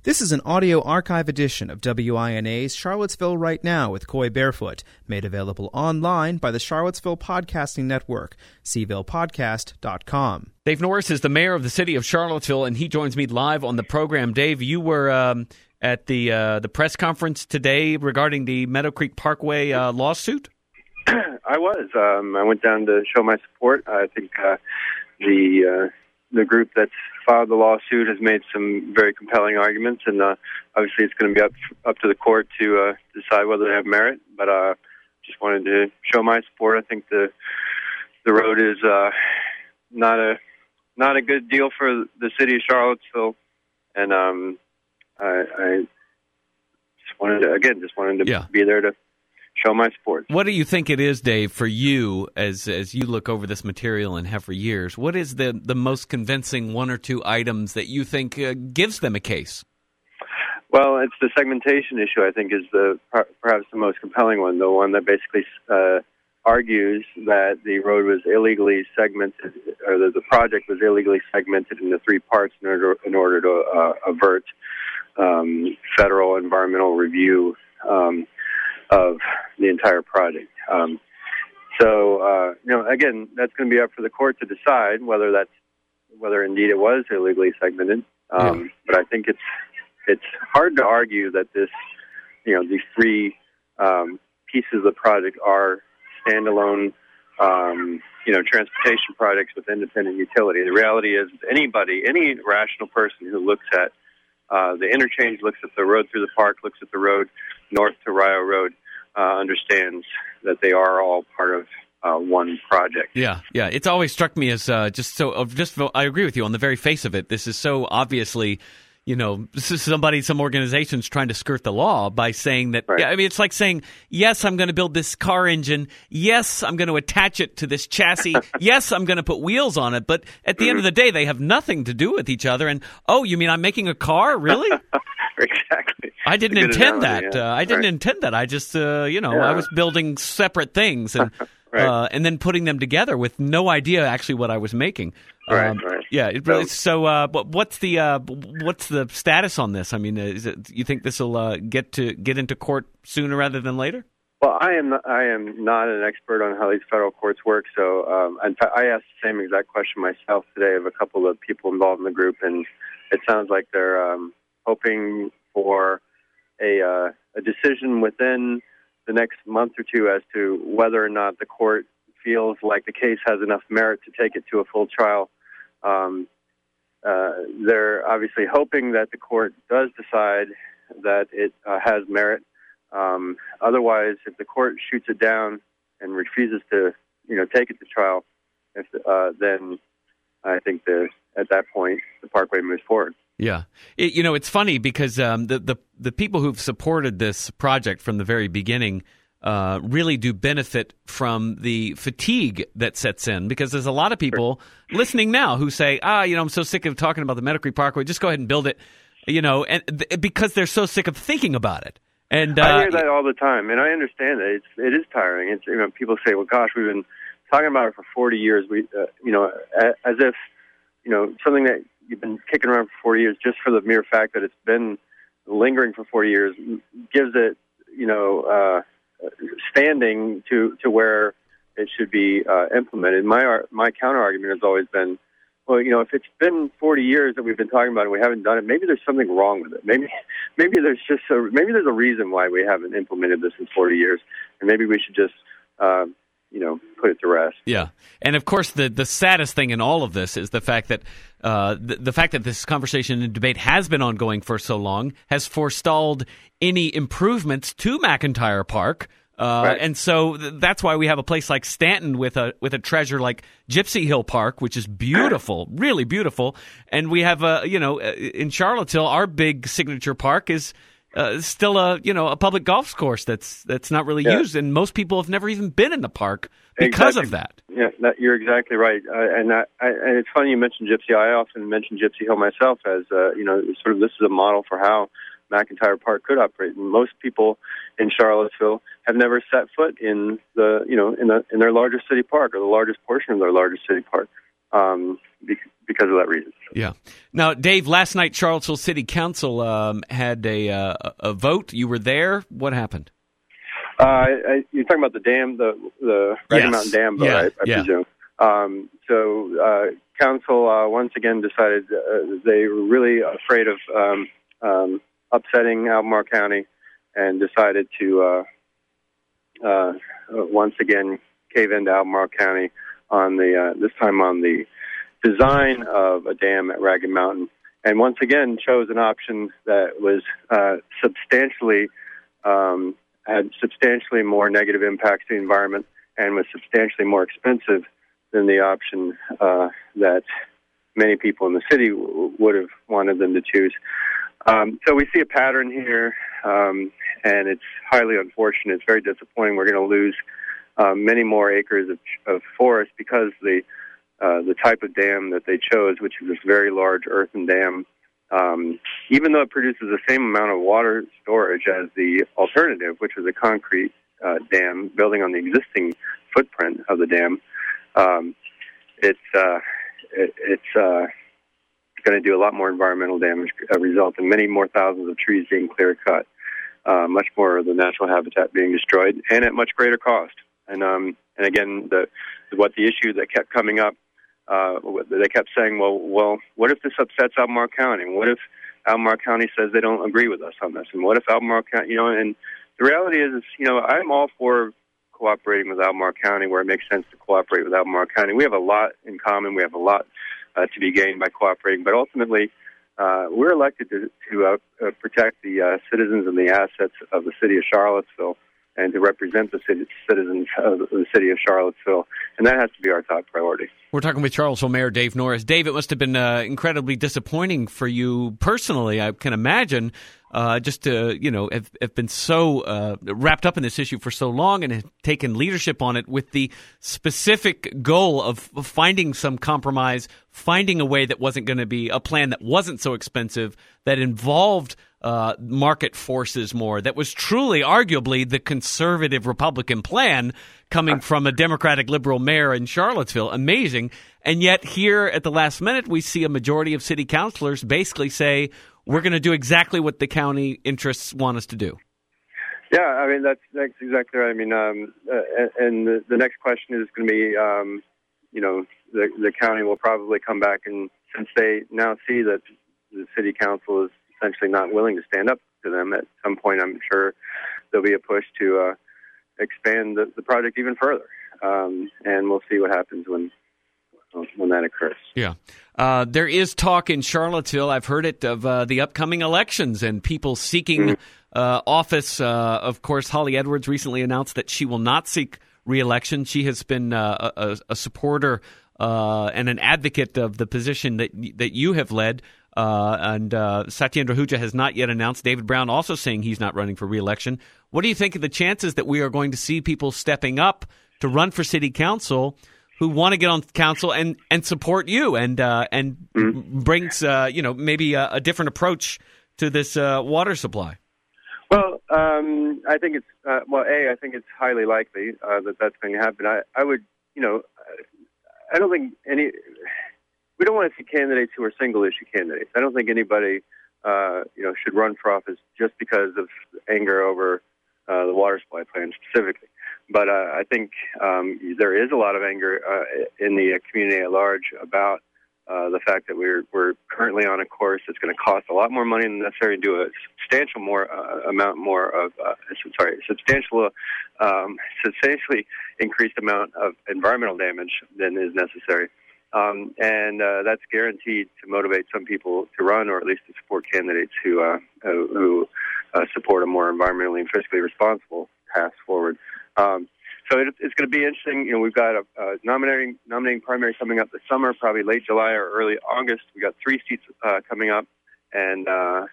This is an audio archive edition of WINA's Charlottesville Right Now with Coy Barefoot, made available online by the Charlottesville Podcasting Network, cvillepodcast.com. Dave Norris is the mayor of the city of Charlottesville, and he joins me live on the program. Dave, you were at the press conference today regarding the Meadow Creek Parkway lawsuit? I was. I went down to show my support. I think the group that's filed the lawsuit has made some very compelling arguments, and obviously it's going to be up to the court to decide whether they have merit. But just wanted to show my support. I think the road is not a good deal for the city of Charlottesville, and I just wanted to be there to show my support. What do you think it is, Dave, for you as you look over this material and have for years? What is the most convincing one or two items that you think gives them a case? Well, it's the segmentation issue, I think, is perhaps the most compelling one, the one that basically argues that the road was illegally segmented, or that the project was illegally segmented into three parts in order to avert federal environmental review of the entire project. Again, that's going to be up for the court to decide whether indeed it was illegally segmented. But I think it's hard to argue that these three pieces of the project are standalone, transportation projects with independent utility. The reality is, any rational person who looks at the interchange, looks at the road through the park, looks at the road north to Rio Road, understands that they are all part of one project. Yeah. It's always struck me as I agree with you on the very face of it. This is so obviously, this is some organization's trying to skirt the law by saying that. Right. Yeah, I mean, it's like saying, yes, I'm going to build this car engine. Yes, I'm going to attach it to this chassis. Yes, I'm going to put wheels on it. But at the end of the day, they have nothing to do with each other. And, oh, you mean I'm making a car? Really? Exactly. I didn't intend that. Yeah. I didn't intend that. I just, I was building separate things and right. And then putting them together with no idea actually what I was making. Right. Yeah. But what's the status on this? I mean, you think this will get into court sooner rather than later? Well, I am not an expert on how these federal courts work. So, in fact, I asked the same exact question myself today of a couple of people involved in the group, and it sounds like they're hoping for a decision within the next month or two as to whether or not the court feels like the case has enough merit to take it to a full trial. They're obviously hoping that the court does decide that it has merit. Otherwise, if the court shoots it down and refuses to, take it to trial, then I think at that point the Parkway moves forward. Yeah. It's funny because the people who've supported this project from the very beginning really do benefit from the fatigue that sets in, because there's a lot of people listening now who say, I'm so sick of talking about the Meadow Creek Parkway, just go ahead and build it, and because they're so sick of thinking about it. And I hear that all the time, and I understand that it is tiring. It's people say, well, gosh, we've been talking about it for 40 years. We, as if, something that you've been kicking around for 40 years, just for the mere fact that it's been lingering for 40 years, gives it, standing to where it should be implemented. My counter argument has always been, well, if it's been 40 years that we've been talking about it and we haven't done it, maybe there's something wrong with it. Maybe there's there's a reason why we haven't implemented this in 40 years, and maybe we should just put it to rest. Yeah, and of course the saddest thing in all of this is the fact that the fact that this conversation and debate has been ongoing for so long has forestalled any improvements to McIntyre Park. Right. And so that's why we have a place like Stanton with a treasure like Gypsy Hill Park, which is beautiful, really beautiful. And we have in Charlottesville, our big signature park is still a public golf course that's not really used, and most people have never even been in the park because of that. Yeah, you're exactly right. And it's funny you mentioned Gypsy. I often mention Gypsy Hill myself as sort of this is a model for how McIntyre Park could operate. And most people in Charlottesville have never set foot in their largest city park, or the largest portion of their largest city park. because of that reason. Yeah. Now, Dave, last night Charlottesville City Council had a vote. You were there. What happened? You're talking about the dam, the Ragged Mountain Dam vote, I presume. Council once again decided they were really afraid of upsetting Albemarle County, and decided to once again cave into Albemarle County on this time on the design of a dam at Ragged Mountain, and once again chose an option that was had substantially more negative impacts to the environment and was substantially more expensive than the option that many people in the city would have wanted them to choose. So we see a pattern here, and it's highly unfortunate. It's very disappointing. We're going to lose many more acres of forest because the type of dam that they chose, which is this very large earthen dam, even though it produces the same amount of water storage as the alternative, which was a concrete dam building on the existing footprint of the dam, it's going to do a lot more environmental damage, result in many more thousands of trees being clear-cut, much more of the natural habitat being destroyed, and at much greater cost. And again, the issue that kept coming up, they kept saying, well, what if this upsets Albemarle County? And what if Albemarle County says they don't agree with us on this? And what if Albemarle County, and the reality is, I'm all for cooperating with Albemarle County where it makes sense to cooperate with Albemarle County. We have a lot in common. We have a lot to be gained by cooperating. But ultimately, we're elected to protect the citizens and the assets of the city of Charlottesville and to represent the citizens of the city of Charlottesville. And that has to be our top priority. We're talking with Charlottesville Mayor Dave Norris. Dave, it must have been incredibly disappointing for you personally, I can imagine, just to, have been so wrapped up in this issue for so long and have taken leadership on it with the specific goal of finding some compromise, finding a way that wasn't going to be a plan that wasn't so expensive, that involved market forces more, that was truly, arguably, the conservative Republican plan coming from a Democratic liberal mayor in Charlottesville. Amazing. And yet here at the last minute, we see a majority of city councilors basically say, we're going to do exactly what the county interests want us to do. Yeah, I mean, that's exactly right. I mean, and the next question is going to be, the county will probably come back, and since they now see that the city council is essentially not willing to stand up to them, at some point I'm sure there'll be a push to expand the project even further, and we'll see what happens when that occurs. Yeah. There is talk in Charlottesville, I've heard it, of the upcoming elections and people seeking office. Of course, Holly Edwards recently announced that she will not seek re-election. She has been a supporter and an advocate of the position that you have led. And Satyendra Ahuja has not yet announced. David Brown also saying he's not running for re-election. What do you think of the chances that we are going to see people stepping up to run for city council who want to get on council and support you and brings maybe a different approach to this water supply? Well, I think it's I think it's highly likely that that's going to happen. I would, I don't think we don't want to see candidates who are single issue candidates. I don't think anybody should run for office just because of anger over the water supply plan specifically. But I think there is a lot of anger in the community at large about the fact that we're currently on a course that's going to cost a lot more money than necessary to do a substantially increased amount of environmental damage than is necessary. And that's guaranteed to motivate some people to run, or at least to support candidates who support a more environmentally and fiscally responsible path forward. So it's going to be interesting. We've got a nominating primary coming up this summer, probably late July or early August. We got 3 seats coming up, and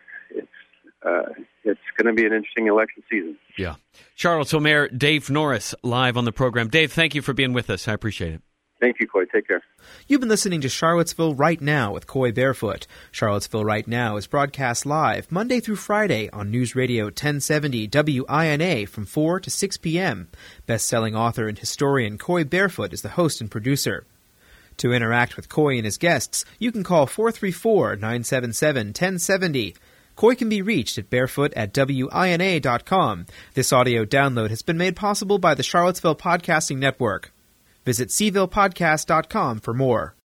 it's going to be an interesting election season. Yeah. Charlottesville Mayor Dave Norris live on the program. Dave, thank you for being with us. I appreciate it. Thank you, Coy. Take care. You've been listening to Charlottesville Right Now with Coy Barefoot. Charlottesville Right Now is broadcast live Monday through Friday on News Radio 1070 WINA from 4 to 6 p.m. Best-selling author and historian Coy Barefoot is the host and producer. To interact with Coy and his guests, you can call 434-977-1070. Coy can be reached at barefoot@wina.com. This audio download has been made possible by the Charlottesville Podcasting Network. Visit cvillepodcast.com for more.